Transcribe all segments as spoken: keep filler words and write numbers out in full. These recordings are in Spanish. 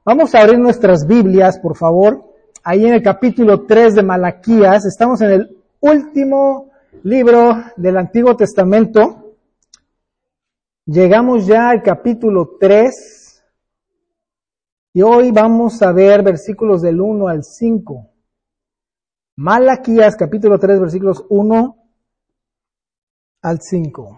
Vamos a abrir nuestras Biblias, por favor, ahí en el capítulo tres de Malaquías. Estamos en el último libro del Antiguo Testamento. Llegamos ya al capítulo tres y hoy vamos a ver versículos del uno al cinco. Malaquías, capítulo tres, versículos uno al cinco.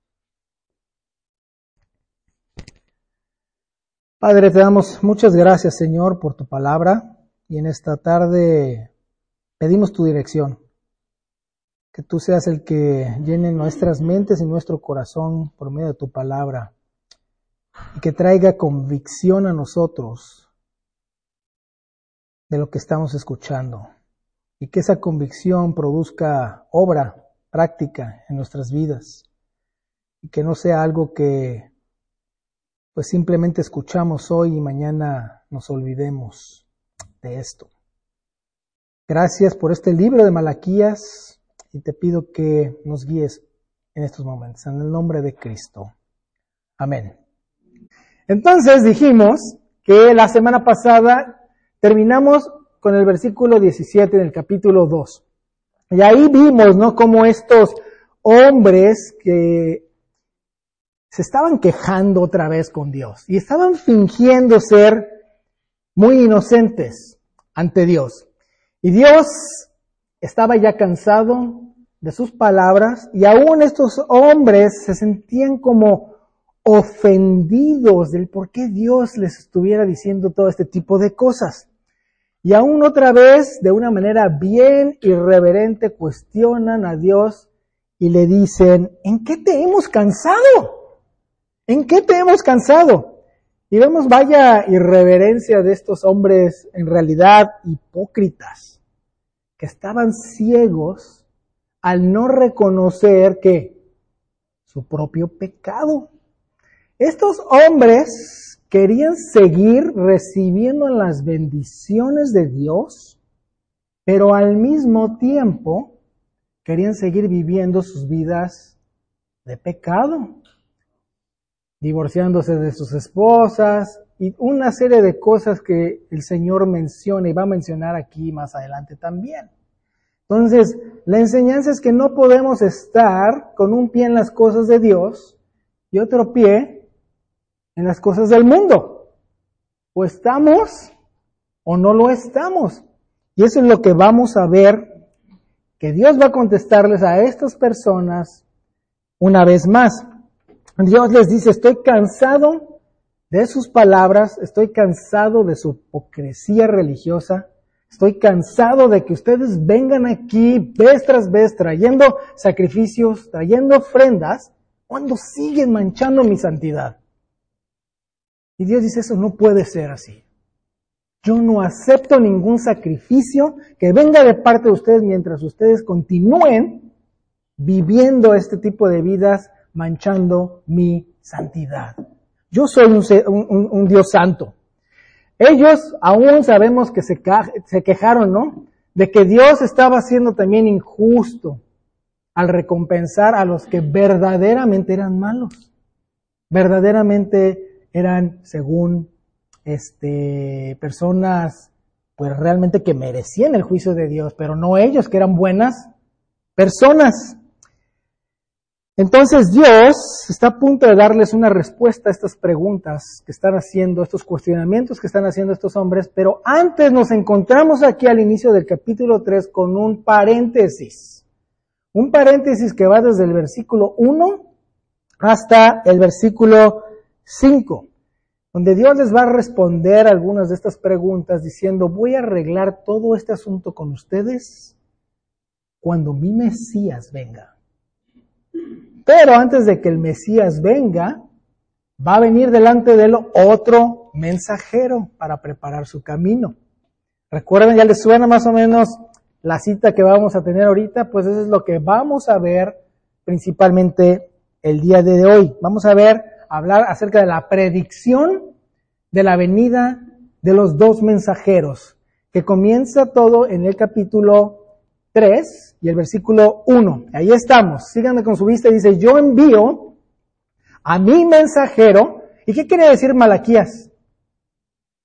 Padre, te damos muchas gracias, Señor, por tu palabra, y en esta tarde pedimos tu dirección. Que tú seas el que llene nuestras mentes y nuestro corazón por medio de tu palabra, y que traiga convicción a nosotros de lo que estamos escuchando, y que esa convicción produzca obra práctica en nuestras vidas, y que no sea algo que pues simplemente escuchamos hoy y mañana nos olvidemos de esto. Gracias por este libro de Malaquías y te pido que nos guíes en estos momentos, en el nombre de Cristo. Amén. Entonces dijimos que la semana pasada terminamos con el versículo diecisiete del capítulo dos. Y ahí vimos, ¿no?, cómo estos hombres que se estaban quejando otra vez con Dios y estaban fingiendo ser muy inocentes ante Dios. Y Dios estaba ya cansado de sus palabras y aún estos hombres se sentían como ofendidos del por qué Dios les estuviera diciendo todo este tipo de cosas. Y aún otra vez, de una manera bien irreverente, cuestionan a Dios y le dicen, ¿en qué te hemos cansado? ¿En qué te hemos cansado? Y vemos, vaya irreverencia de estos hombres, en realidad hipócritas, que estaban ciegos al no reconocer que su propio pecado. Estos hombres querían seguir recibiendo las bendiciones de Dios, pero al mismo tiempo querían seguir viviendo sus vidas de pecado, divorciándose de sus esposas y una serie de cosas que el Señor menciona y va a mencionar aquí más adelante también. Entonces, la enseñanza es que no podemos estar con un pie en las cosas de Dios y otro pie en las cosas del mundo. O estamos o no lo estamos. Y eso es lo que vamos a ver, que Dios va a contestarles a estas personas una vez más. Dios les dice, estoy cansado de sus palabras, estoy cansado de su hipocresía religiosa, estoy cansado de que ustedes vengan aquí vez tras vez trayendo sacrificios, trayendo ofrendas, cuando siguen manchando mi santidad. Y Dios dice, eso no puede ser así. Yo no acepto ningún sacrificio que venga de parte de ustedes mientras ustedes continúen viviendo este tipo de vidas manchando mi santidad. Yo soy un, un, un Dios santo. Ellos aún sabemos que se, se quejaron, ¿no?, de que Dios estaba siendo también injusto al recompensar a los que verdaderamente eran malos. Verdaderamente eran, según este, personas, pues realmente que merecían el juicio de Dios, pero no ellos, que eran buenas personas. Entonces Dios está a punto de darles una respuesta a estas preguntas que están haciendo, estos cuestionamientos que están haciendo estos hombres, pero antes nos encontramos aquí al inicio del capítulo tres con un paréntesis. Un paréntesis que va desde el versículo uno hasta el versículo cinco, donde Dios les va a responder algunas de estas preguntas diciendo, voy a arreglar todo este asunto con ustedes cuando mi Mesías venga. Pero antes de que el Mesías venga, va a venir delante de él otro mensajero para preparar su camino. ¿Recuerdan? ¿Ya les suena más o menos la cita que vamos a tener ahorita? Pues eso es lo que vamos a ver principalmente el día de hoy. Vamos a ver, hablar acerca de la predicción de la venida de los dos mensajeros, que comienza todo en el capítulo tres y el versículo uno. Ahí estamos. Síganme con su vista. Dice, yo envío a mi mensajero. ¿Y qué quiere decir Malaquías?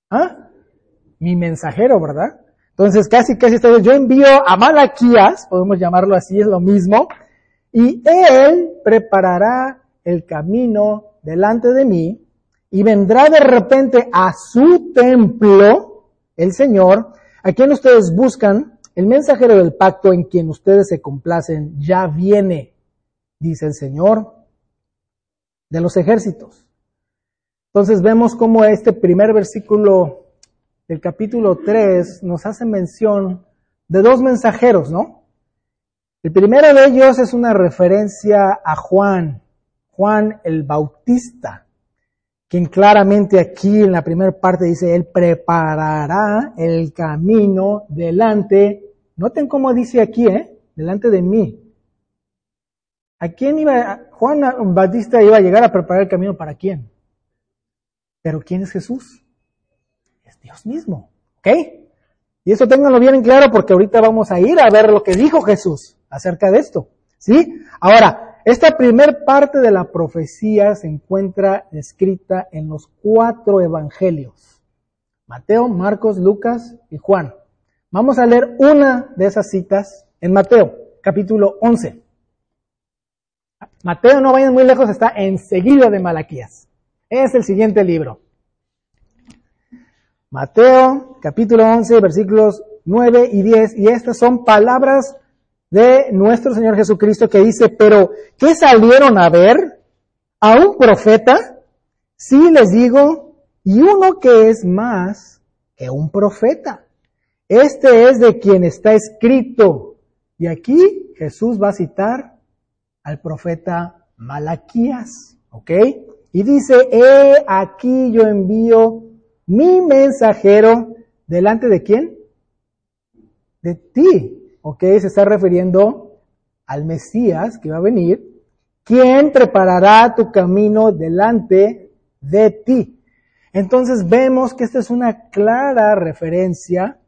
¿Ah? Mi mensajero, ¿verdad? Entonces casi, casi está, yo envío a Malaquías, podemos llamarlo así, es lo mismo, y él preparará el camino delante de mí, y vendrá de repente a su templo, el Señor, a quien ustedes buscan, el mensajero del pacto en quien ustedes se complacen, ya viene, dice el Señor de los ejércitos. Entonces vemos cómo este primer versículo del capítulo tres nos hace mención de dos mensajeros, ¿no? El primero de ellos es una referencia a Juan, Juan el Bautista, quien claramente aquí en la primera parte dice, él preparará el camino delante, noten cómo dice aquí, ¿eh? Delante de mí. ¿A quién iba? Juan Bautista iba a llegar a preparar el camino para quién. Pero ¿quién es Jesús? Es Dios mismo, ¿ok? Y eso ténganlo bien en claro porque ahorita vamos a ir a ver lo que dijo Jesús acerca de esto, ¿sí? Ahora, esta primer parte de la profecía se encuentra escrita en los cuatro evangelios. Mateo, Marcos, Lucas y Juan. Vamos a leer una de esas citas en Mateo, capítulo once. Mateo, no vayan muy lejos, está enseguida de Malaquías. Es el siguiente libro. Mateo, capítulo once, versículos nueve y diez, y estas son palabras de nuestro Señor Jesucristo que dice, pero ¿qué salieron a ver? ¿A un profeta? Sí, les digo, y uno que es más que un profeta. Este es de quien está escrito. Y aquí Jesús va a citar al profeta Malaquías, ¿ok? Y dice, he aquí yo envío mi mensajero, ¿delante de quién? De ti, ¿ok? Se está refiriendo al Mesías que va a venir, quien preparará tu camino delante de ti. Entonces vemos que esta es una clara referencia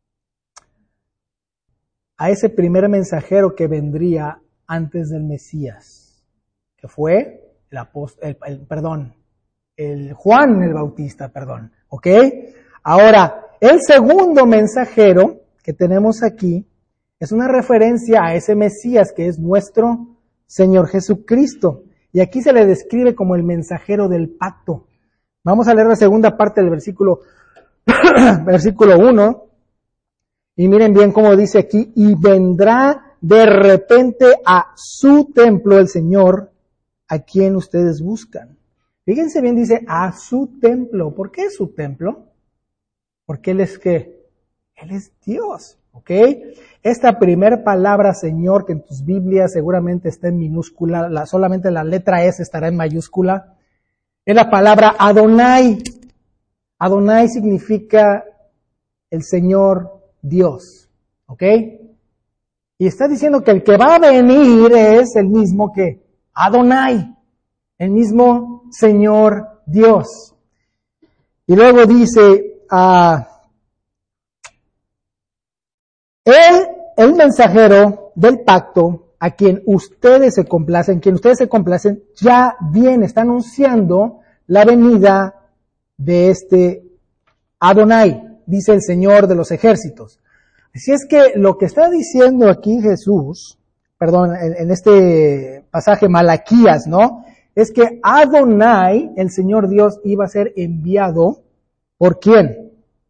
a ese primer mensajero que vendría antes del Mesías, que fue el apóstol, el, el, perdón, el Juan el Bautista, perdón, ¿ok? Ahora, el segundo mensajero que tenemos aquí es una referencia a ese Mesías que es nuestro Señor Jesucristo. Y aquí se le describe como el mensajero del pacto. Vamos a leer la segunda parte del versículo, versículo uno. Y miren bien cómo dice aquí, y vendrá de repente a su templo el Señor, a quien ustedes buscan. Fíjense bien, dice a su templo. ¿Por qué es su templo? Porque Él es ¿qué? Él es Dios, ¿ok? Esta primera palabra, Señor, que en tus Biblias seguramente está en minúscula, la, solamente la letra S estará en mayúscula, es la palabra Adonai. Adonai significa el Señor Dios, ¿ok? Y está diciendo que el que va a venir es el mismo que Adonai, el mismo Señor Dios. Y luego dice, uh, Él, el mensajero del pacto, a quien ustedes se complacen, quien ustedes se complacen, ya viene, está anunciando la venida de este Adonai, dice el Señor de los ejércitos. Así es que lo que está diciendo aquí Jesús, perdón, en, en este pasaje Malaquías, ¿no? Es que Adonai, el Señor Dios, iba a ser enviado, ¿por quién?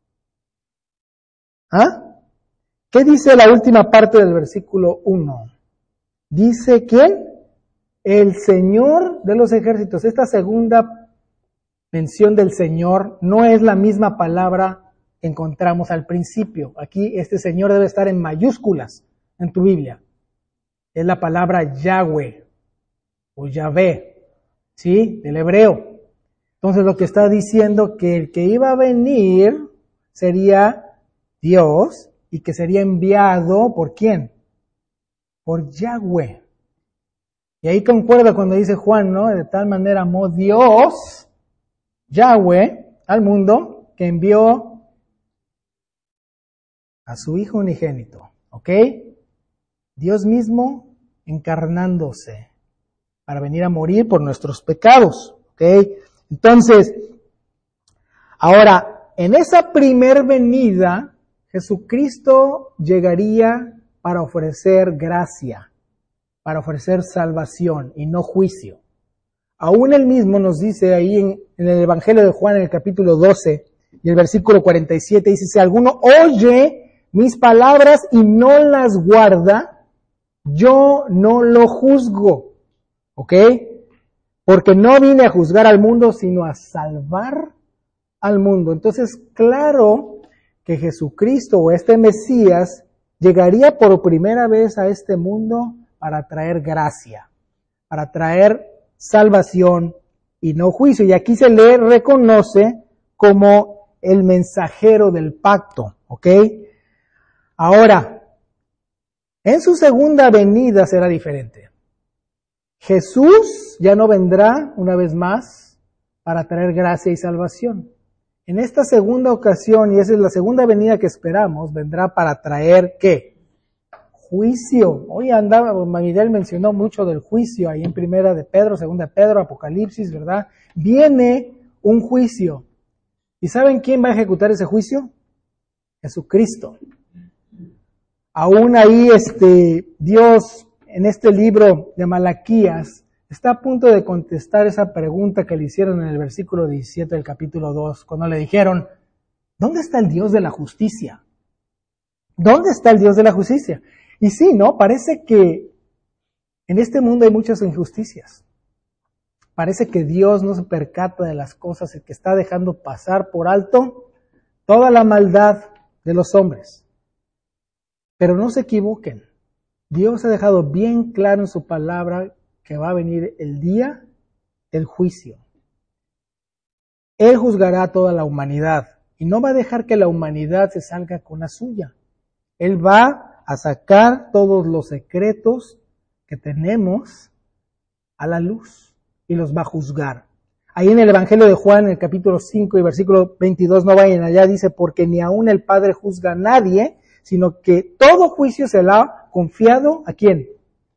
¿Ah? ¿Qué dice la última parte del versículo uno? Dice ¿quién? El Señor de los ejércitos. Esta segunda mención del Señor no es la misma palabra que encontramos al principio. Aquí este Señor debe estar en mayúsculas en tu Biblia. Es la palabra Yahweh o Yahvé, ¿sí? Del hebreo. Entonces lo que está diciendo que el que iba a venir sería Dios y que sería enviado ¿por quién? Por Yahweh. Y ahí concuerda cuando dice Juan, ¿no? De tal manera amó Dios, Yahweh, al mundo, que envió a su Hijo unigénito, ¿ok? Dios mismo encarnándose para venir a morir por nuestros pecados, ¿ok? Entonces, ahora, en esa primer venida, Jesucristo llegaría para ofrecer gracia, para ofrecer salvación y no juicio. Aún él mismo nos dice ahí en, en el Evangelio de Juan, en el capítulo doce, y el versículo cuarenta y siete, dice, si alguno oye mis palabras y no las guarda, yo no lo juzgo. ¿Ok? Porque no vine a juzgar al mundo, sino a salvar al mundo. Entonces, claro que Jesucristo o este Mesías llegaría por primera vez a este mundo para traer gracia, para traer salvación y no juicio. Y aquí se le reconoce como el mensajero del pacto, ¿ok? Ahora, en su segunda venida será diferente. Jesús ya no vendrá una vez más para traer gracia y salvación. En esta segunda ocasión, y esa es la segunda venida que esperamos, vendrá para traer, ¿qué? Juicio. Hoy andaba, Miguel mencionó mucho del juicio ahí en primera de Pedro, segunda de Pedro, Apocalipsis, ¿verdad? Viene un juicio. ¿Y saben quién va a ejecutar ese juicio? Jesucristo. Aún ahí este, Dios, en este libro de Malaquías, está a punto de contestar esa pregunta que le hicieron en el versículo diecisiete del capítulo dos, cuando le dijeron, ¿dónde está el Dios de la justicia? ¿Dónde está el Dios de la justicia? Y sí, ¿no? Parece que en este mundo hay muchas injusticias. Parece que Dios no se percata de las cosas y que está dejando pasar por alto toda la maldad de los hombres. Pero no se equivoquen. Dios ha dejado bien claro en su palabra que va a venir el día del juicio. Él juzgará a toda la humanidad y no va a dejar que la humanidad se salga con la suya. Él va a sacar todos los secretos que tenemos a la luz y los va a juzgar. Ahí en el Evangelio de Juan, en el capítulo cinco y versículo veintidós, no vayan allá, dice, porque ni aun el Padre juzga a nadie, sino que todo juicio se le ha confiado, ¿a quién?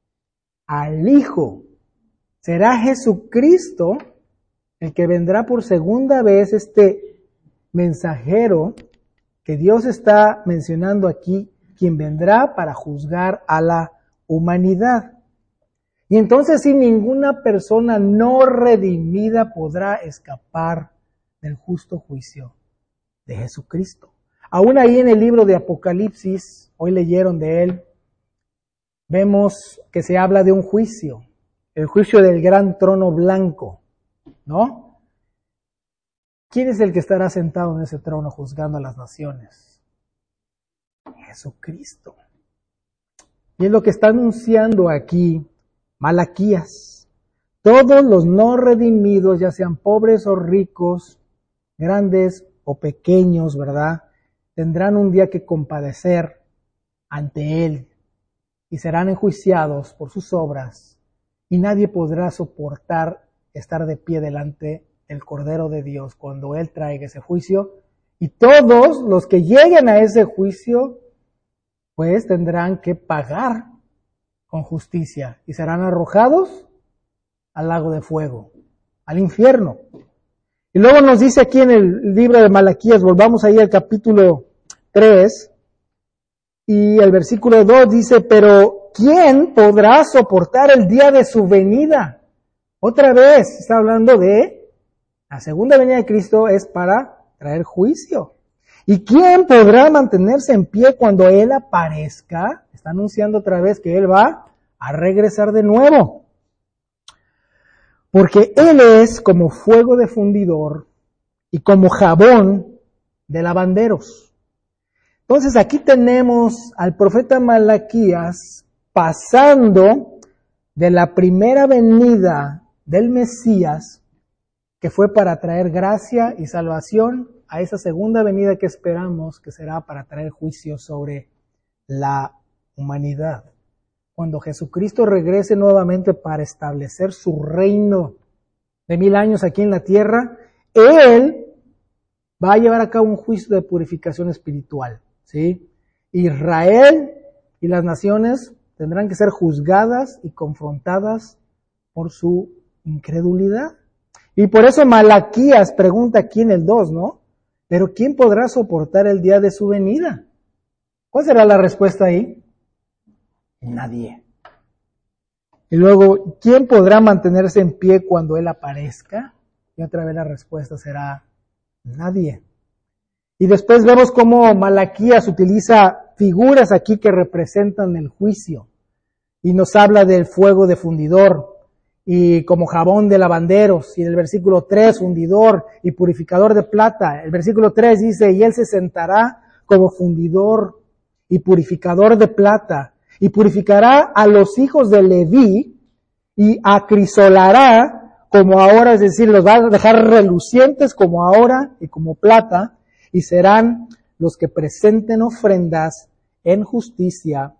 Al Hijo. Será Jesucristo el que vendrá por segunda vez, este mensajero que Dios está mencionando aquí, quien vendrá para juzgar a la humanidad. Y entonces si ninguna persona no redimida podrá escapar del justo juicio de Jesucristo. Aún ahí en el libro de Apocalipsis, hoy leyeron de él, vemos que se habla de un juicio, el juicio del gran trono blanco, ¿no? ¿Quién es el que estará sentado en ese trono juzgando a las naciones? Jesucristo. Y es lo que está anunciando aquí Malaquías. Todos los no redimidos, ya sean pobres o ricos, grandes o pequeños, ¿verdad? Tendrán un día que compadecer ante Él y serán enjuiciados por sus obras y nadie podrá soportar estar de pie delante del Cordero de Dios cuando Él traiga ese juicio. Y todos los que lleguen a ese juicio pues tendrán que pagar con justicia y serán arrojados al lago de fuego, al infierno. Y luego nos dice aquí en el libro de Malaquías, volvamos ahí al capítulo tres, y el versículo dos dice, pero ¿quién podrá soportar el día de su venida? Otra vez está hablando de la segunda venida de Cristo, es para traer juicio. ¿Y quién podrá mantenerse en pie cuando Él aparezca? Está anunciando otra vez que Él va a regresar de nuevo. Porque Él es como fuego de fundidor y como jabón de lavanderos. Entonces aquí tenemos al profeta Malaquías pasando de la primera venida del Mesías, que fue para traer gracia y salvación, a esa segunda venida que esperamos, que será para traer juicio sobre la humanidad. Cuando Jesucristo regrese nuevamente para establecer su reino de mil años aquí en la tierra, Él va a llevar a cabo un juicio de purificación espiritual, ¿sí? Israel y las naciones tendrán que ser juzgadas y confrontadas por su incredulidad. Y por eso Malaquías pregunta aquí en el dos, ¿no? Pero ¿quién podrá soportar el día de su venida? ¿Cuál será la respuesta ahí? Nadie. Y luego, ¿quién podrá mantenerse en pie cuando Él aparezca? Y otra vez la respuesta será nadie. Y después vemos cómo Malaquías utiliza figuras aquí que representan el juicio. Y nos habla del fuego de fundidor, y como jabón de lavanderos, y el versículo tres, fundidor y purificador de plata. El versículo tres dice, y Él se sentará como fundidor y purificador de plata, y purificará a los hijos de Leví, y acrisolará como ahora, es decir, los va a dejar relucientes como ahora y como plata, y serán los que presenten ofrendas en justicia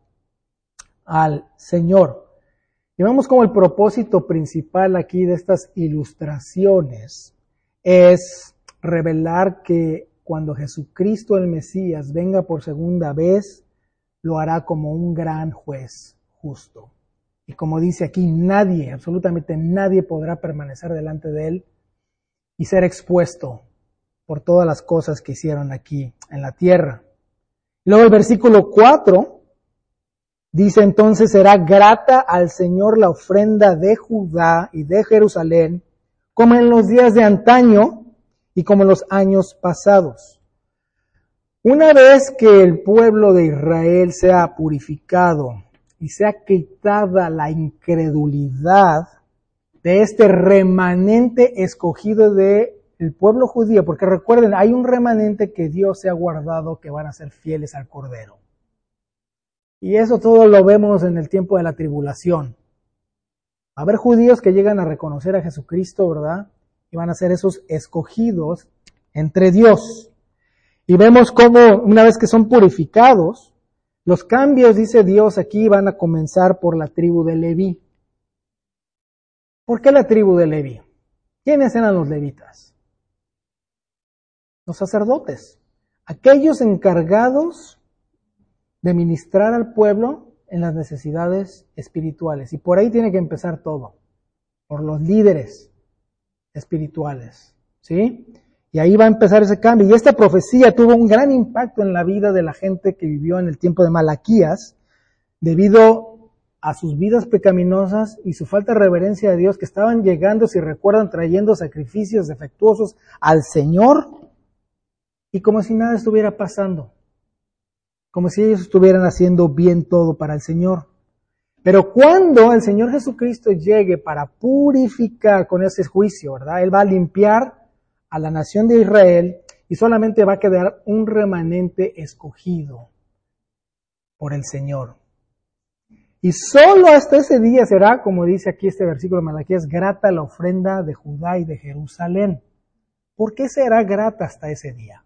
al Señor. Y vemos como el propósito principal aquí de estas ilustraciones es revelar que cuando Jesucristo el Mesías venga por segunda vez, lo hará como un gran juez justo. Y como dice aquí, nadie, absolutamente nadie podrá permanecer delante de Él y ser expuesto por todas las cosas que hicieron aquí en la tierra. Luego el versículo cuatro dice, entonces será grata al Señor la ofrenda de Judá y de Jerusalén, como en los días de antaño y como en los años pasados. Una vez que el pueblo de Israel sea purificado y sea quitada la incredulidad de este remanente escogido de el pueblo judío, porque recuerden, hay un remanente que Dios se ha guardado que van a ser fieles al Cordero. Y eso todo lo vemos en el tiempo de la tribulación. Va a haber judíos que llegan a reconocer a Jesucristo, ¿verdad? Y van a ser esos escogidos entre Dios. Y vemos cómo una vez que son purificados, los cambios, dice Dios aquí, van a comenzar por la tribu de Leví. ¿Por qué la tribu de Leví? ¿Quiénes eran los levitas? Los sacerdotes, aquellos encargados de ministrar al pueblo en las necesidades espirituales. Y por ahí tiene que empezar todo, por los líderes espirituales, ¿sí? Y ahí va a empezar ese cambio. Y esta profecía tuvo un gran impacto en la vida de la gente que vivió en el tiempo de Malaquías, debido a sus vidas pecaminosas y su falta de reverencia a Dios, que estaban llegando, si recuerdan, trayendo sacrificios defectuosos al Señor, y como si nada estuviera pasando, como si ellos estuvieran haciendo bien todo para el Señor. Pero cuando el Señor Jesucristo llegue para purificar con ese juicio, ¿verdad? Él va a limpiar a la nación de Israel y solamente va a quedar un remanente escogido por el Señor. Y solo hasta ese día será, como dice aquí este versículo de Malaquías, grata la ofrenda de Judá y de Jerusalén. ¿Por qué será grata hasta ese día?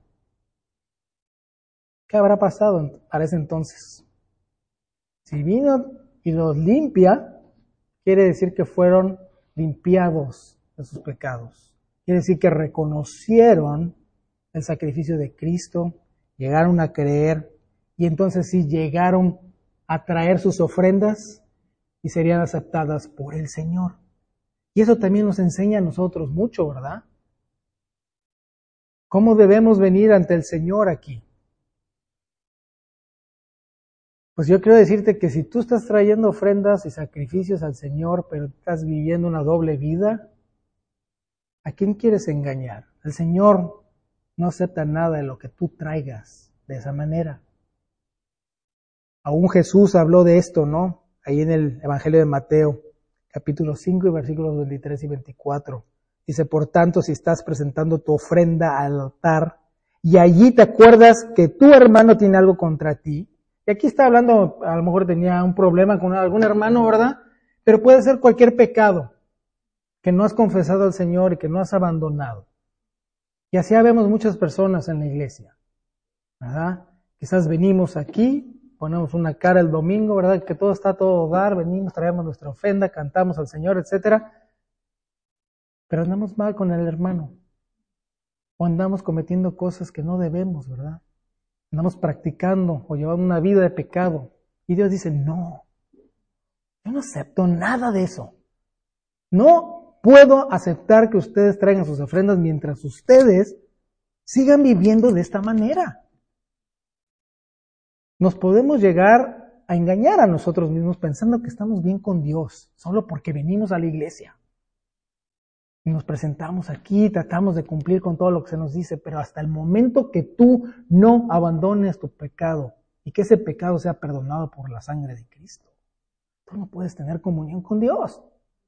¿Qué habrá pasado para ese entonces? Si vino y los limpia, quiere decir que fueron limpiados de sus pecados. Quiere decir que reconocieron el sacrificio de Cristo, llegaron a creer y entonces sí llegaron a traer sus ofrendas y serían aceptadas por el Señor. Y eso también nos enseña a nosotros mucho, ¿verdad? ¿Cómo debemos venir ante el Señor aquí? Pues yo quiero decirte que si tú estás trayendo ofrendas y sacrificios al Señor, pero estás viviendo una doble vida, ¿a quién quieres engañar? El Señor no acepta nada de lo que tú traigas de esa manera. Aún Jesús habló de esto, ¿no? Ahí en el Evangelio de Mateo, capítulo cinco y versículos veintitrés y veinticuatro. Dice, por tanto, si estás presentando tu ofrenda al altar y allí te acuerdas que tu hermano tiene algo contra ti, y aquí está hablando, a lo mejor tenía un problema con algún hermano, ¿verdad? Pero puede ser cualquier pecado que no has confesado al Señor y que no has abandonado. Y así vemos muchas personas en la iglesia, ¿verdad? Quizás venimos aquí, ponemos una cara el domingo, ¿verdad? Que todo está a todo dar, venimos, traemos nuestra ofrenda, cantamos al Señor, etcétera. Pero andamos mal con el hermano. O andamos cometiendo cosas que no debemos, ¿verdad? Andamos practicando o llevando una vida de pecado. Y Dios dice, no, yo no acepto nada de eso. No puedo aceptar que ustedes traigan sus ofrendas mientras ustedes sigan viviendo de esta manera. Nos podemos llegar a engañar a nosotros mismos pensando que estamos bien con Dios, solo porque venimos a la iglesia. Y nos presentamos aquí, tratamos de cumplir con todo lo que se nos dice, pero hasta el momento que tú no abandones tu pecado y que ese pecado sea perdonado por la sangre de Cristo, tú no puedes tener comunión con Dios.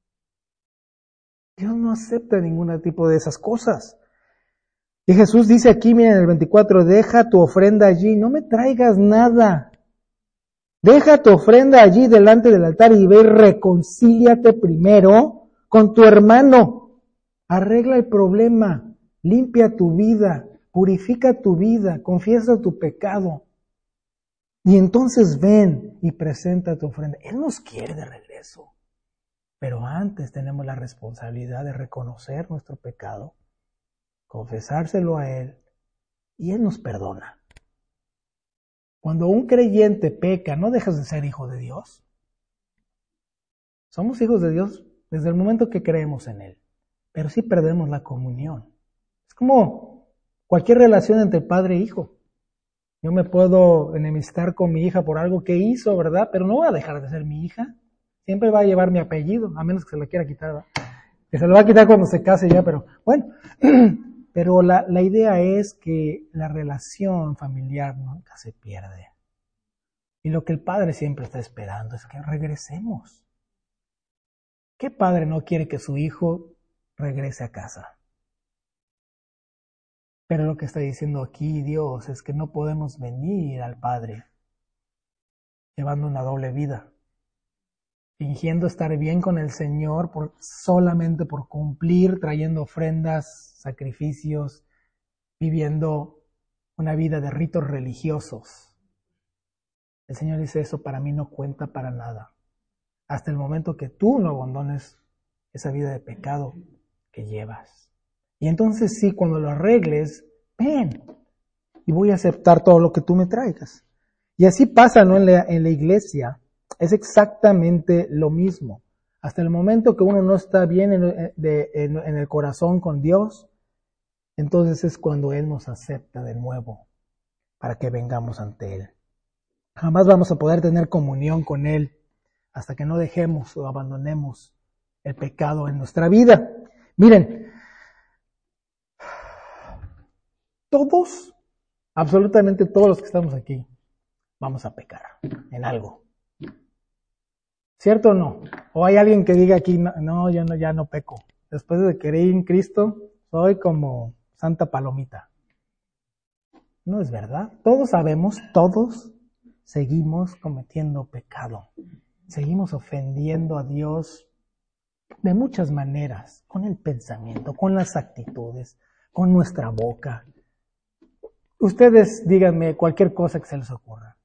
Dios no acepta ningún tipo de esas cosas. Y Jesús dice aquí, miren en el veinticuatro, deja tu ofrenda allí, no me traigas nada. Deja tu ofrenda allí delante del altar y ve y reconcíliate primero con tu hermano. Arregla el problema, limpia tu vida, purifica tu vida, confiesa tu pecado. Y entonces ven y presenta tu ofrenda. Él nos quiere de regreso. Pero antes tenemos la responsabilidad de reconocer nuestro pecado, confesárselo a Él, y Él nos perdona. Cuando un creyente peca, ¿no dejas de ser hijo de Dios? Somos hijos de Dios desde el momento que creemos en Él, pero sí perdemos la comunión. Es como cualquier relación entre padre e hijo. Yo me puedo enemistar con mi hija por algo que hizo, ¿verdad? Pero no va a dejar de ser mi hija. Siempre va a llevar mi apellido, a menos que se lo quiera quitar, ¿verdad? Que se lo va a quitar cuando se case ya, pero bueno. Pero la, la idea es que la relación familiar nunca se pierde. Y lo que el padre siempre está esperando es que regresemos. ¿Qué padre no quiere que su hijo regrese a casa? Pero lo que está diciendo aquí Dios es que no podemos venir al Padre llevando una doble vida, fingiendo estar bien con el Señor por, solamente por cumplir, trayendo ofrendas, sacrificios, viviendo una vida de ritos religiosos. El Señor dice, eso para mí no cuenta para nada, hasta el momento que tú no abandones esa vida de pecado que llevas. Y entonces sí, cuando lo arregles, ven, y voy a aceptar todo lo que tú me traigas. Y así pasa, ¿no? En la, en la iglesia, es exactamente lo mismo. Hasta el momento que uno no está bien en, de, en, en el corazón con Dios, entonces es cuando Él nos acepta de nuevo para que vengamos ante Él. Jamás vamos a poder tener comunión con Él hasta que no dejemos o abandonemos el pecado en nuestra vida. Miren, todos, absolutamente todos los que estamos aquí, vamos a pecar en algo. ¿Cierto o no? ¿O hay alguien que diga aquí, no, no, yo no, ya no peco? Después de creer en Cristo, soy como Santa Palomita. No es verdad. Todos sabemos, todos seguimos cometiendo pecado. Seguimos ofendiendo a Dios de muchas maneras, con el pensamiento, con las actitudes, con nuestra boca. Ustedes díganme cualquier cosa que se les ocurra.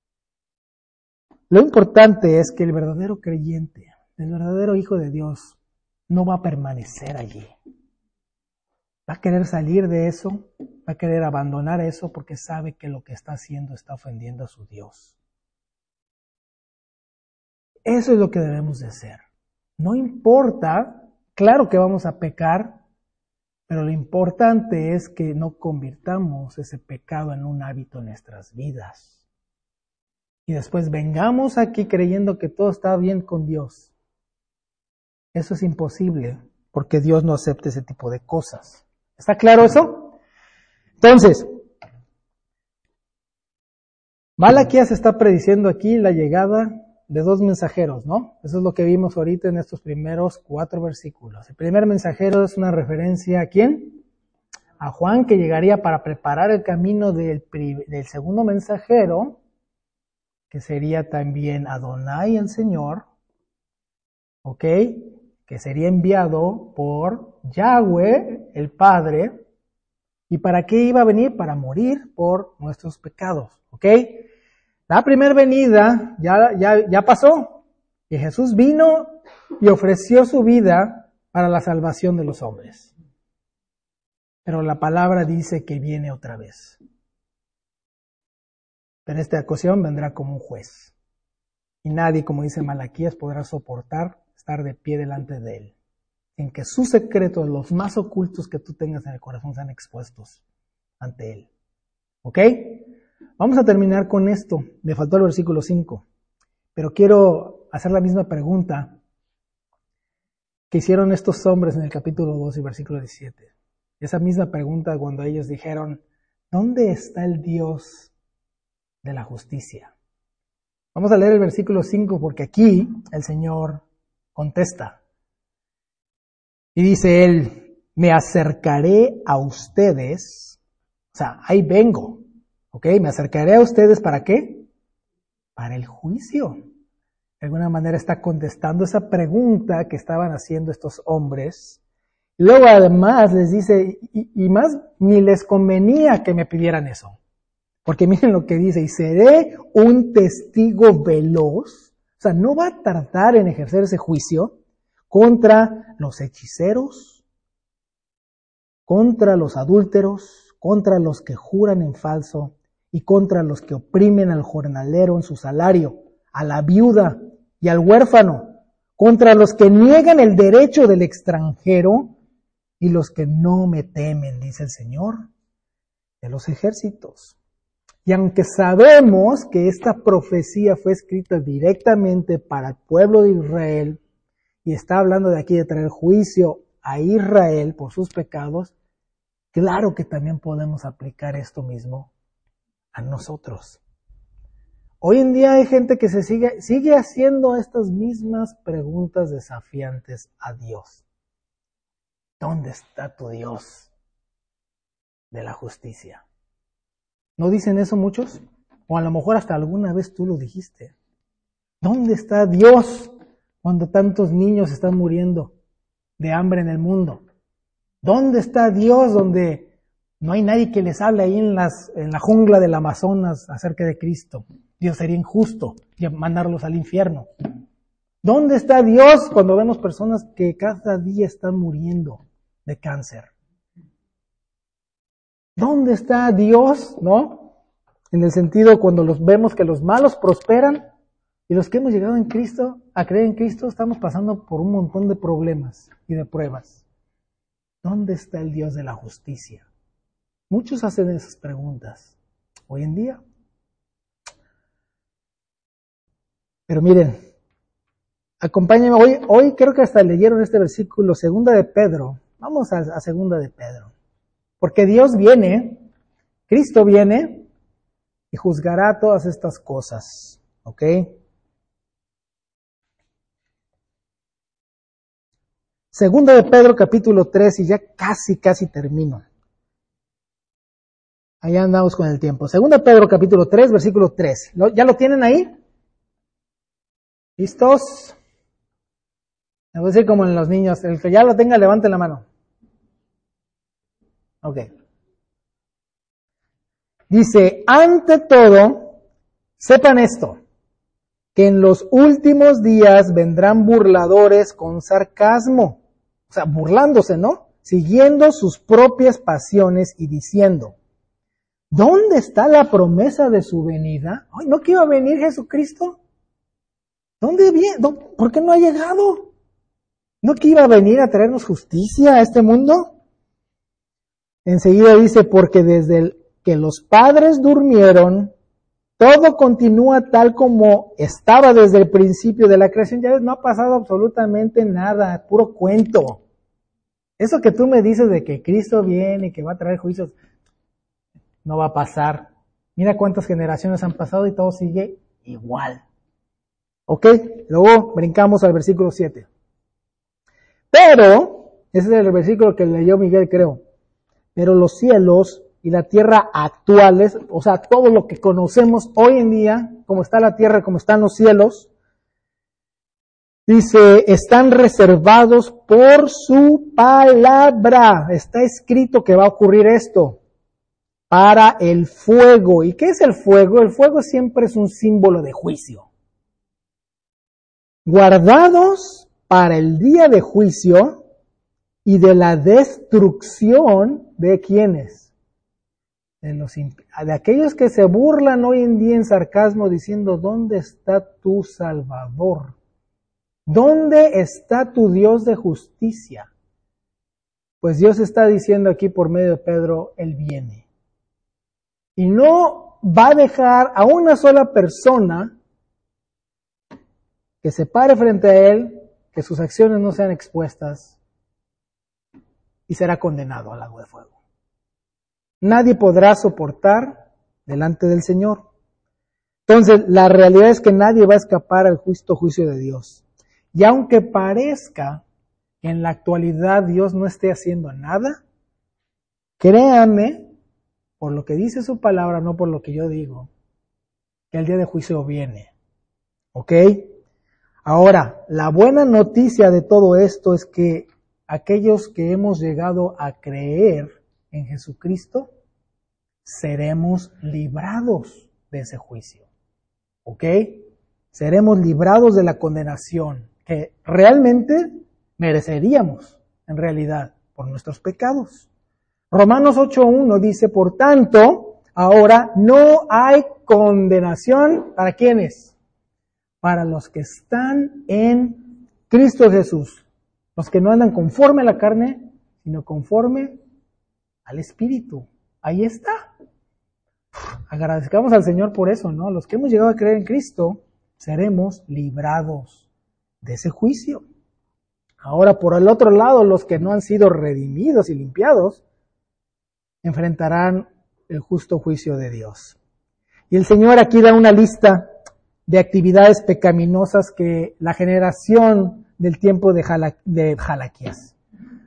Lo importante es que el verdadero creyente, el verdadero hijo de Dios, no va a permanecer allí. Va a querer salir de eso, va a querer abandonar eso porque sabe que lo que está haciendo está ofendiendo a su Dios. Eso es lo que debemos de hacer. No importa, claro que vamos a pecar, pero lo importante es que no convirtamos ese pecado en un hábito en nuestras vidas. Y después vengamos aquí creyendo que todo está bien con Dios. Eso es imposible, porque Dios no acepta ese tipo de cosas. ¿Está claro eso? Entonces, Malaquías está prediciendo aquí la llegada de dos mensajeros, ¿no? Eso es lo que vimos ahorita en estos primeros cuatro versículos. El primer mensajero es una referencia ¿a quién? A Juan, que llegaría para preparar el camino del, del segundo mensajero, que sería también Adonai el Señor, ¿ok? Que sería enviado por Yahweh, el Padre. ¿Y para qué iba a venir? Para morir por nuestros pecados, ¿ok? La primera venida ya, ya, ya pasó. Y Jesús vino y ofreció su vida para la salvación de los hombres. Pero la palabra dice que viene otra vez. Pero esta ocasión vendrá como un juez. Y nadie, como dice Malaquías, podrá soportar estar de pie delante de él, en que sus secretos, los más ocultos que tú tengas en el corazón, sean expuestos. ante Él. ¿Ok? Vamos a terminar con esto. Me faltó el versículo cinco. Pero quiero hacer la misma pregunta que hicieron estos hombres en el capítulo dos y versículo diecisiete. Esa misma pregunta cuando ellos dijeron, ¿dónde está el Dios de la justicia? Vamos a leer el versículo cinco porque aquí el Señor contesta. Y dice Él, me acercaré a ustedes, o sea, ahí vengo, ¿ok? Me acercaré a ustedes ¿para qué? Para el juicio. De alguna manera está contestando esa pregunta que estaban haciendo estos hombres. Y luego además les dice, y, y más, ni les convenía que me pidieran eso. Porque miren lo que dice, y seré un testigo veloz, o sea, no va a tardar en ejercer ese juicio contra los hechiceros, contra los adúlteros, contra los que juran en falso y contra los que oprimen al jornalero en su salario, a la viuda y al huérfano, contra los que niegan el derecho del extranjero y los que no me temen, dice el Señor de los ejércitos. Y aunque sabemos que esta profecía fue escrita directamente para el pueblo de Israel, y está hablando de aquí de traer juicio a Israel por sus pecados, claro que también podemos aplicar esto mismo a nosotros. Hoy en día hay gente que se sigue, sigue haciendo estas mismas preguntas desafiantes a Dios. ¿Dónde está tu Dios de la justicia? ¿No dicen eso muchos? O a lo mejor hasta alguna vez tú lo dijiste. ¿Dónde está Dios cuando tantos niños están muriendo de hambre en el mundo? ¿Dónde está Dios donde no hay nadie que les hable ahí en, las, en la jungla del Amazonas acerca de Cristo? Dios sería injusto y mandarlos al infierno. ¿Dónde está Dios cuando vemos personas que cada día están muriendo de cáncer? ¿Dónde está Dios, no? En el sentido cuando los vemos que los malos prosperan y los que hemos llegado en Cristo, a creer en Cristo, estamos pasando por un montón de problemas y de pruebas. ¿Dónde está el Dios de la justicia? Muchos hacen esas preguntas hoy en día. Pero miren, acompáñenme, hoy, hoy creo que hasta leyeron este versículo, segunda de Pedro. Vamos a, a segunda de Pedro. Porque Dios viene, Cristo viene y juzgará todas estas cosas. ¿Ok? Segunda de Pedro capítulo tres y ya casi, casi termino. Allá andamos con el tiempo. Segunda de Pedro capítulo tres, versículo tres. ¿Ya lo tienen ahí? ¿Listos? Me voy a decir como en los niños. El que ya lo tenga, levante la mano. Ok. Dice, ante todo, sepan esto, que en los últimos días vendrán burladores con sarcasmo. O sea, burlándose, ¿no? Siguiendo sus propias pasiones y diciendo, ¿dónde está la promesa de su venida? Ay, ¿no que iba a venir Jesucristo? ¿Dónde viene? ¿Por qué no ha llegado? ¿No que iba a venir a traernos justicia a este mundo? Enseguida dice, porque desde el que los padres durmieron, todo continúa tal como estaba desde el principio de la creación. Ya ves, no ha pasado absolutamente nada, puro cuento. Eso que tú me dices de que Cristo viene y que va a traer juicios, no va a pasar. Mira cuántas generaciones han pasado y todo sigue igual. Ok, luego brincamos al versículo siete. Pero, ese es el versículo que leyó Miguel, creo. Pero los cielos y la tierra actuales, o sea, todo lo que conocemos hoy en día, como está la tierra, como están los cielos, dice, están reservados por su palabra. Está escrito que va a ocurrir esto para el fuego. ¿Y qué es el fuego? El fuego siempre es un símbolo de juicio. Guardados para el día de juicio y de la destrucción de quienes. De, los, de aquellos que se burlan hoy en día en sarcasmo diciendo, ¿dónde está tu Salvador? ¿Dónde está tu Dios de justicia? Pues Dios está diciendo aquí por medio de Pedro, Él viene. Y no va a dejar a una sola persona que se pare frente a Él, que sus acciones no sean expuestas, y será condenado al lago de fuego. Nadie podrá soportar delante del Señor. Entonces, la realidad es que nadie va a escapar al justo juicio de Dios. Y aunque parezca que en la actualidad Dios no esté haciendo nada, créanme, por lo que dice su palabra, no por lo que yo digo, que el día de juicio viene. ¿Ok? Ahora, la buena noticia de todo esto es que aquellos que hemos llegado a creer en Jesucristo, seremos librados de ese juicio. ¿Ok? Seremos librados de la condenación que realmente mereceríamos, en realidad, por nuestros pecados. Romanos ocho uno dice, por tanto, ahora no hay condenación, ¿para quiénes? Para los que están en Cristo Jesús. Los que no andan conforme a la carne, sino conforme al Espíritu. Ahí está. Agradezcamos al Señor por eso, ¿no? Los que hemos llegado a creer en Cristo, seremos librados de ese juicio. Ahora, por el otro lado, los que no han sido redimidos y limpiados, enfrentarán el justo juicio de Dios. Y el Señor aquí da una lista de actividades pecaminosas que la generación del tiempo de, Jala, de Jalaquías,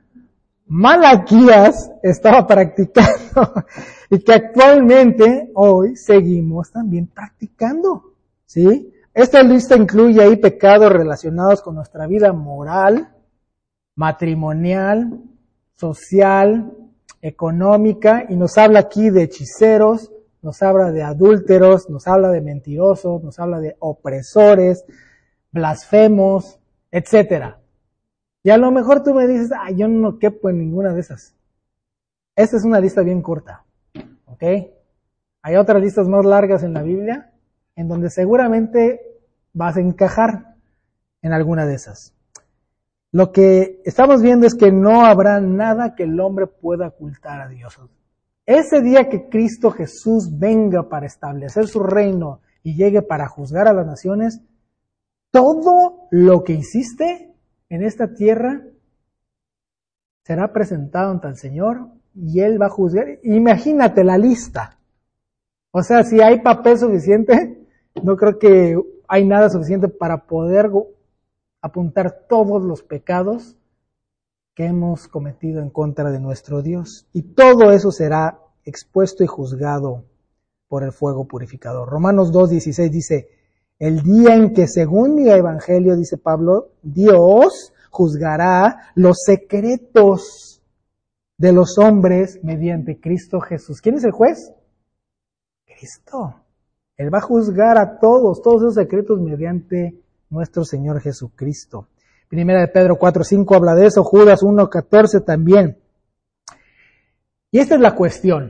Malaquías estaba practicando y que actualmente hoy seguimos también practicando, ¿sí? Esta lista incluye ahí pecados relacionados con nuestra vida moral, matrimonial, social, económica, y nos habla aquí de hechiceros, nos habla de adúlteros, nos habla de mentirosos, nos habla de opresores, blasfemos, etcétera. Y a lo mejor tú me dices, ah, yo no quepo en ninguna de esas. Esta es una lista bien corta, ¿ok? Hay otras listas más largas en la Biblia, en donde seguramente vas a encajar en alguna de esas. Lo que estamos viendo es que no habrá nada que el hombre pueda ocultar a Dios. Ese día que Cristo Jesús venga para establecer su reino y llegue para juzgar a las naciones, todo lo que hiciste en esta tierra será presentado ante el Señor y Él va a juzgar. Imagínate la lista. O sea, si hay papel suficiente, no creo que hay nada suficiente para poder apuntar todos los pecados que hemos cometido en contra de nuestro Dios. Y todo eso será expuesto y juzgado por el fuego purificador. Romanos dos dieciséis dice, el día en que según mi evangelio, dice Pablo, Dios juzgará los secretos de los hombres mediante Cristo Jesús. ¿Quién es el juez? Cristo. Él va a juzgar a todos, todos esos secretos mediante nuestro Señor Jesucristo. Primera de Pedro cuatro cinco habla de eso, Judas uno catorce también. Y esta es la cuestión.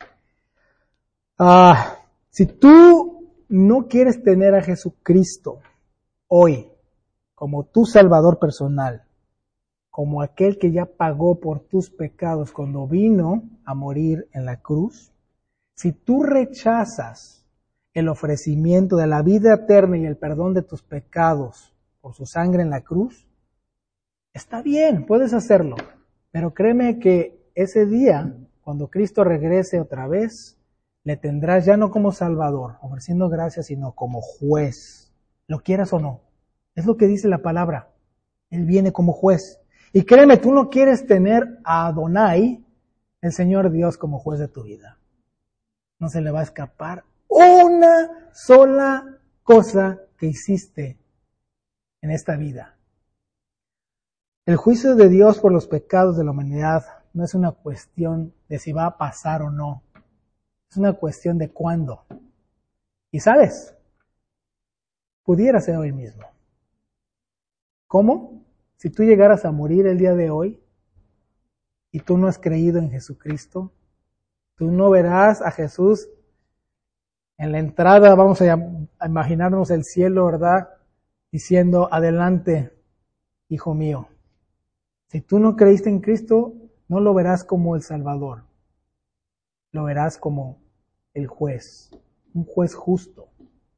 Ah, si tú no quieres tener a Jesucristo hoy como tu Salvador personal, como aquel que ya pagó por tus pecados cuando vino a morir en la cruz, si tú rechazas el ofrecimiento de la vida eterna y el perdón de tus pecados por su sangre en la cruz, está bien, puedes hacerlo, pero créeme que ese día, cuando Cristo regrese otra vez, le tendrás ya no como Salvador, ofreciendo gracias, sino como juez, lo quieras o no. Es lo que dice la palabra. Él viene como juez. Y créeme, tú no quieres tener a Adonai, el Señor Dios, como juez de tu vida. No se le va a escapar una sola cosa que hiciste en esta vida. El juicio de Dios por los pecados de la humanidad no es una cuestión de si va a pasar o no. Es una cuestión de cuándo. Y sabes, pudiera ser hoy mismo. ¿Cómo? Si tú llegaras a morir el día de hoy y tú no has creído en Jesucristo, tú no verás a Jesús en la entrada, vamos a imaginarnos el cielo, ¿verdad? Diciendo, adelante, hijo mío. Si tú no creíste en Cristo, no lo verás como el Salvador. Lo verás como el juez, un juez justo,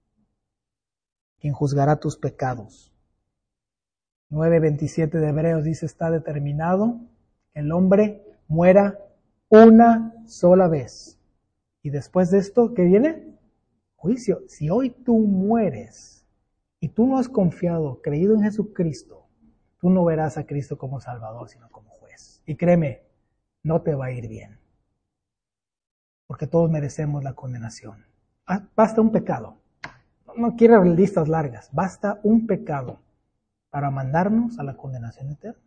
quien juzgará tus pecados. nueve veintisiete de Hebreos dice, está determinado que el hombre muera una sola vez. Y después de esto, ¿qué viene? Juicio. Si hoy tú mueres y tú no has confiado, creído en Jesucristo, tú no verás a Cristo como Salvador, sino como juez. Y créeme, no te va a ir bien. Porque todos merecemos la condenación. Basta un pecado. No quiero listas largas. Basta un pecado para mandarnos a la condenación eterna.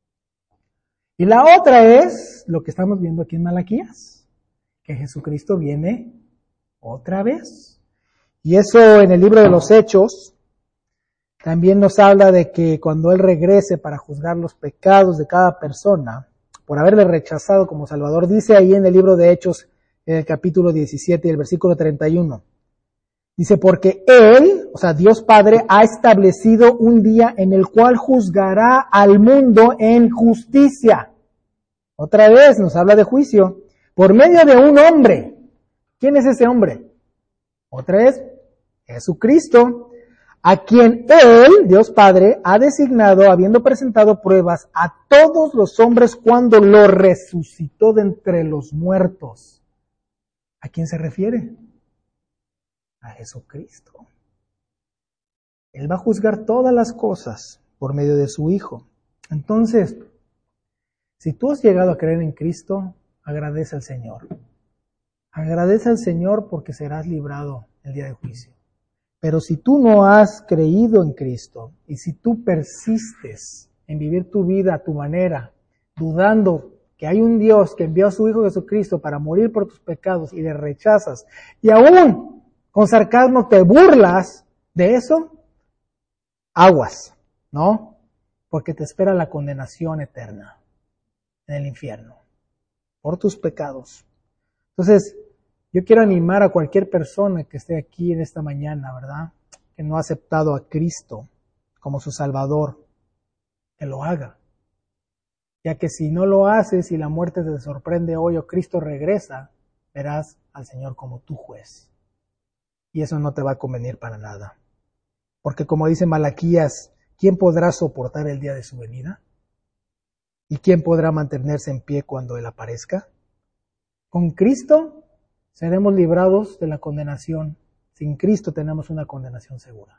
Y la otra es lo que estamos viendo aquí en Malaquías, que Jesucristo viene otra vez. Y eso en el libro de los Hechos también nos habla de que cuando Él regrese para juzgar los pecados de cada persona, por haberle rechazado como Salvador, dice ahí en el libro de Hechos, en el capítulo diecisiete y el versículo treinta y uno, dice, porque Él, o sea, Dios Padre, ha establecido un día en el cual juzgará al mundo en justicia. Otra vez nos habla de juicio, por medio de un hombre. ¿Quién es ese hombre? Otra vez, Jesucristo, a quien Él, Dios Padre, ha designado, habiendo presentado pruebas a todos los hombres cuando lo resucitó de entre los muertos. ¿A quién se refiere? A Jesucristo. Él va a juzgar todas las cosas por medio de su Hijo. Entonces, si tú has llegado a creer en Cristo, agradece al Señor. Agradece al Señor porque serás librado el día de juicio. Pero si tú no has creído en Cristo y si tú persistes en vivir tu vida a tu manera, dudando que hay un Dios que envió a su Hijo Jesucristo para morir por tus pecados y le rechazas, y aún con sarcasmo te burlas de eso, aguas, ¿no? Porque te espera la condenación eterna en el infierno por tus pecados. Entonces, yo quiero animar a cualquier persona que esté aquí en esta mañana, ¿verdad? Que no ha aceptado a Cristo como su Salvador, que lo haga. Ya que si no lo haces y la muerte te sorprende hoy o Cristo regresa, verás al Señor como tu juez. Y eso no te va a convenir para nada. Porque como dice Malaquías, ¿quién podrá soportar el día de su venida? ¿Y quién podrá mantenerse en pie cuando Él aparezca? Con Cristo seremos librados de la condenación. Sin Cristo tenemos una condenación segura.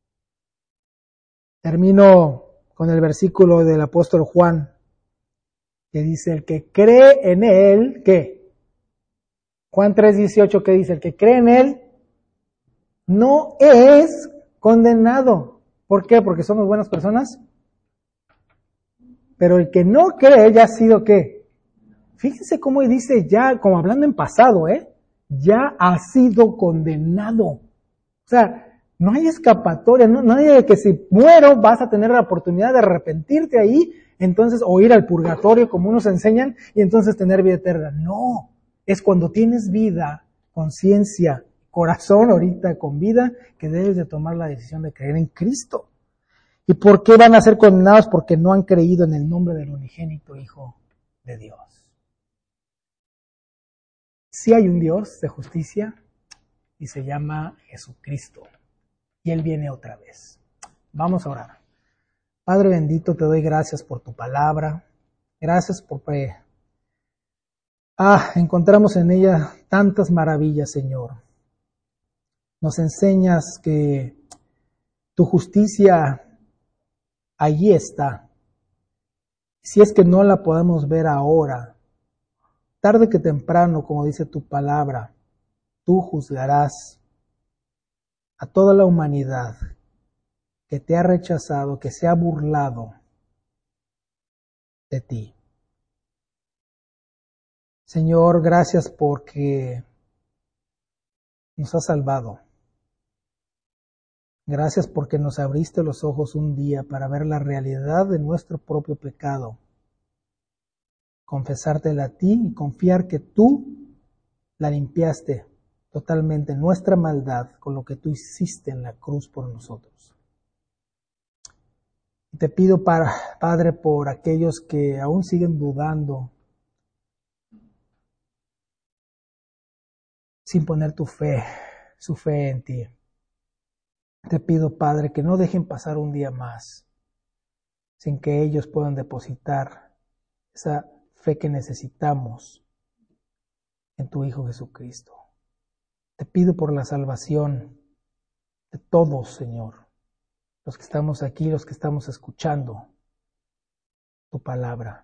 Termino con el versículo del apóstol Juan, que dice, el que cree en Él, ¿qué? Juan tres dieciocho, ¿qué dice? El que cree en Él no es condenado. ¿Por qué? Porque somos buenas personas. Pero el que no cree ya ha sido, ¿qué? Fíjense cómo dice ya, como hablando en pasado, ¿eh? Ya ha sido condenado. O sea, no hay escapatoria, no, no hay de que si muero vas a tener la oportunidad de arrepentirte ahí, entonces, o ir al purgatorio como unos enseñan, y entonces tener vida eterna. No, es cuando tienes vida, conciencia, corazón ahorita con vida, que debes de tomar la decisión de creer en Cristo. ¿Y por qué van a ser condenados? Porque no han creído en el nombre del unigénito Hijo de Dios. Sí hay un Dios de justicia y se llama Jesucristo. Y Él viene otra vez. Vamos a orar. Padre bendito, te doy gracias por tu palabra. Gracias porque ah, encontramos en ella tantas maravillas, Señor. Nos enseñas que tu justicia allí está. Si es que no la podemos ver ahora, tarde que temprano, como dice tu palabra, tú juzgarás a toda la humanidad que te ha rechazado, que se ha burlado de ti. Señor, gracias porque nos has salvado. Gracias porque nos abriste los ojos un día para ver la realidad de nuestro propio pecado, confesártela a ti y confiar que tú la limpiaste totalmente, nuestra maldad, con lo que tú hiciste en la cruz por nosotros. Te pido, para, Padre, por aquellos que aún siguen dudando, sin poner tu fe, su fe en ti. Te pido, Padre, que no dejen pasar un día más sin que ellos puedan depositar esa fe que necesitamos en tu Hijo Jesucristo. Te pido por la salvación de todos, Señor, los que estamos aquí, los que estamos escuchando tu palabra.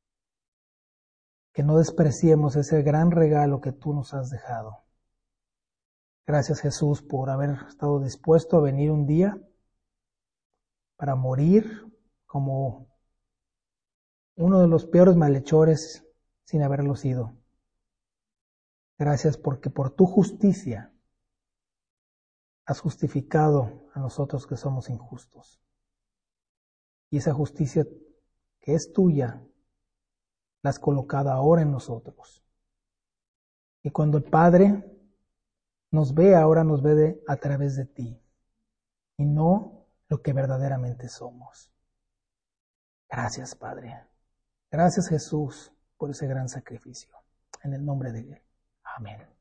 Que no despreciemos ese gran regalo que tú nos has dejado. Gracias, Jesús, por haber estado dispuesto a venir un día para morir como uno de los peores malhechores sin haberlo sido. Gracias porque por tu justicia has justificado a nosotros que somos injustos. Y esa justicia que es tuya, la has colocado ahora en nosotros. Y cuando el Padre nos ve, ahora nos ve de, a través de ti, y no lo que verdaderamente somos. Gracias, Padre. Gracias, Jesús, por ese gran sacrificio. En el nombre de Él. Amén.